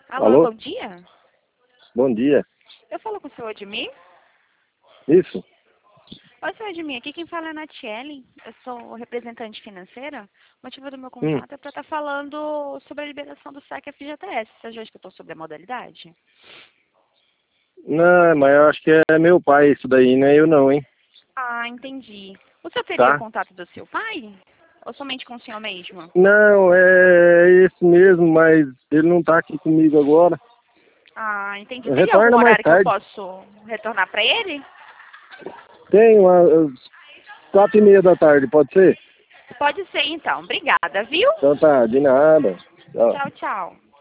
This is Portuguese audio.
Alô, Alô? bom dia. Bom dia. Eu falo com o senhor Edmir. Isso? Oi, senhor Edmir, aqui quem fala é a Natiele. Eu sou representante financeira. O motivo do meu Hum. contato é para estar falando sobre a liberação do saque FGTS. Você já escutou sobre a modalidade? Não, mas eu acho que é meu pai isso daí, não é eu não, hein? Ah, entendi. O senhor teria o Tá? contato do seu pai? Ou somente com o senhor mesmo? Não, é esse mesmo, mas ele não tá aqui comigo agora. Ah, entendi. Teria algum Retorna mais horário que eu tarde. posso retornar para ele? Tem umas 4:30 da tarde, pode ser? Pode ser, então. Obrigada, viu? Então tá, de nada. Tchau. Tchau, tchau.